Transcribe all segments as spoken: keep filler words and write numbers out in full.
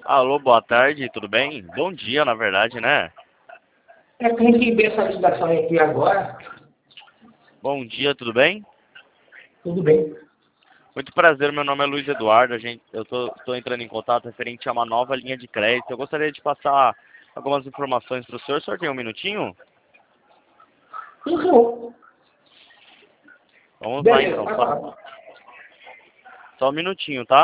Alô, boa tarde, tudo bem? Bom dia, na verdade, né? É que recebi essa ligação aqui agora. Bom dia, tudo bem? Tudo bem. Muito prazer, meu nome é Luiz Eduardo. A gente, eu tô, tô entrando em contato referente a uma nova linha de crédito. Eu gostaria de passar algumas informações para o senhor. O senhor tem um minutinho? Tudo Vamos lá, beleza, então. vai Só, lá. só um minutinho, tá?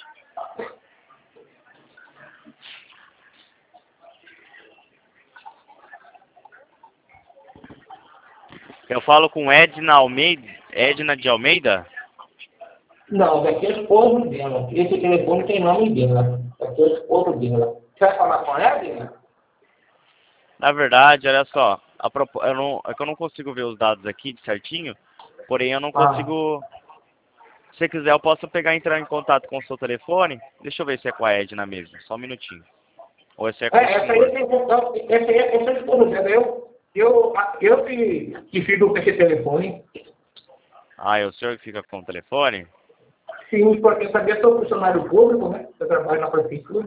Eu falo com Edna Almeida, Edna de Almeida? Não, daqui é o esposo dela. Esse telefone tem nome dela. Daqui é o esposo dela. Você vai falar com ela, Dina? Na verdade, olha só, a propo- eu não, é que eu não consigo ver os dados aqui certinho, porém eu não Ah. consigo. Se você quiser, eu posso pegar e entrar em contato com o seu telefone. Deixa eu ver se é com a Edna mesmo, só um minutinho. Ou esse é É, com o essa aí senhor. tem contato. Esse aí esse é o esposo dela. Eu, eu, eu que, que fico com esse telefone. Ah, é o senhor que fica com o telefone? Sim, porque eu sabia que sou funcionário público, né? Eu trabalho na prefeitura.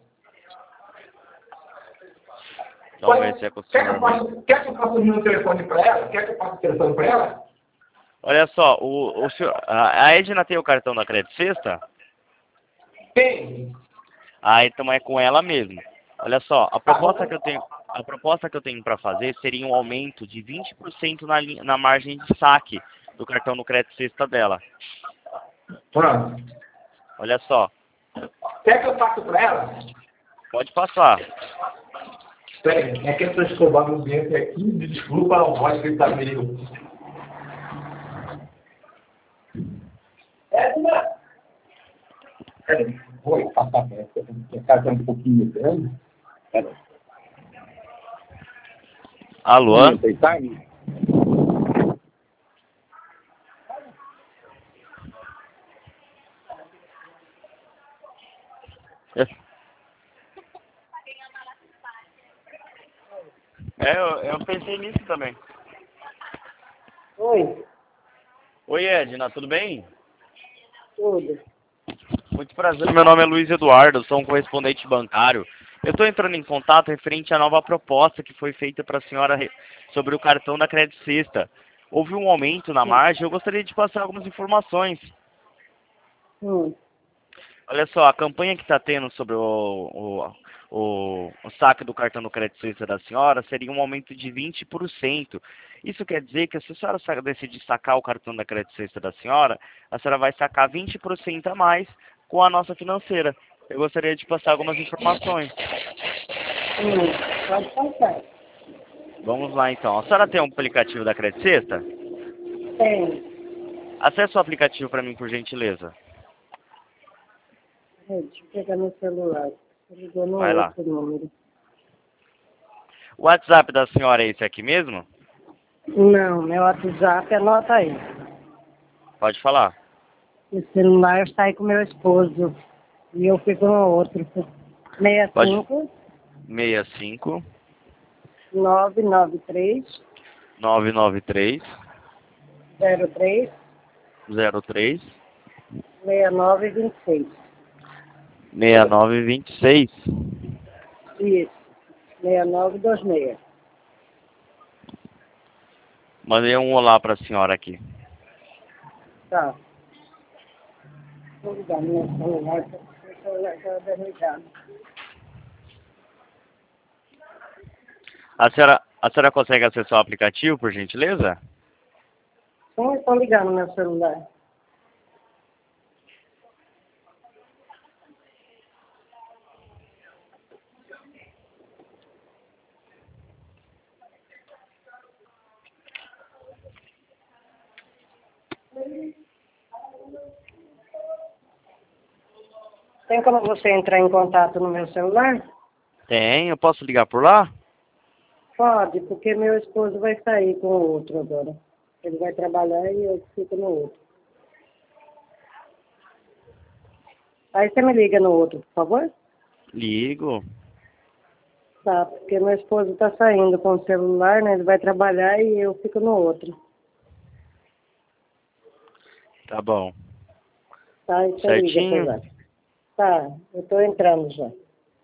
Vamos ver Pode, se é com o quer que eu senhor mesmo. passe, quer que eu passe o meu telefone para ela? Quer que eu passe o telefone para ela? Olha só, o, o senhor, a a Edna tem o cartão da Crédito Sexta? Tem. Ah, então é com ela mesmo. Olha só, a Tá proposta que eu tenho, a proposta que eu tenho para fazer seria um aumento de vinte por cento na, linha- na margem de saque do cartão no Crédito Sexta dela. Pronto. Olha só, Quer que eu passe para ela? pode passar. Peraí, é que eu estou escovando o dente aqui. Desculpa a voz que está meio. É, não. Peraí, vou passar para ela. Porque a casa é um pouquinho grande. Peraí. Alô? Vamos aceitar aí? É, eu, eu pensei nisso também. Oi, Oi, Edna, tudo bem? tudo. Muito prazer, meu nome é Luiz Eduardo, sou um correspondente bancário. Eu estou entrando em contato referente à nova proposta que foi feita para a senhora re- sobre o cartão da Crédito Sexta. Houve um aumento na margem, eu gostaria de passar algumas informações. Hum. Olha só, a campanha que está tendo sobre o, o, o, o saque do cartão do Crédito Sexta da senhora seria um aumento de vinte por cento. Isso quer dizer que se a senhora sa- decidir sacar o cartão da Crédito Sexta da senhora, a senhora vai sacar vinte por cento a mais com a nossa financeira. Eu gostaria de passar algumas informações. Hum. Pode passar. Vamos lá então. A senhora tem um aplicativo da Crédito Sexta? Tem. Acesse o aplicativo para mim, por gentileza. Peraí, deixa eu pegar meu celular. Tô ligando Vai um lá. outro número. O WhatsApp da senhora é esse aqui mesmo? Não, meu WhatsApp, anota aí. Pode falar. O celular está aí com meu esposo. E eu fico no outro. Pode. seis cinco seis cinco nove nove três nove nove três zero três zero três seis nove dois seis. seis nove dois seis. Isso, seis nove dois seis. Mandei um olá para a senhora aqui. Tá. Vou ligar no meu celular, porque o celular está desligado. A senhora, a senhora consegue acessar o aplicativo, por gentileza? Sim, estou ligando no meu celular. Tem como você entrar em contato no meu celular? Tem, eu posso ligar por lá? Pode, porque meu esposo vai sair com o outro agora. Ele vai trabalhar e eu fico no outro. Aí você me liga no outro, por favor? Ligo. Tá, porque meu esposo está saindo com o celular, né? Ele vai trabalhar e eu fico no outro. Tá bom. Tá, aí você liga, Certinho? apesar. Tá, eu tô entrando já.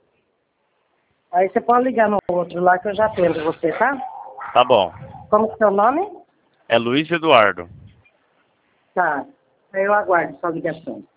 Aí você pode ligar no outro lá que eu já atendo você, tá? Tá bom. Como que é o seu nome? É Luiz Eduardo. Tá. Aí eu aguardo sua ligação.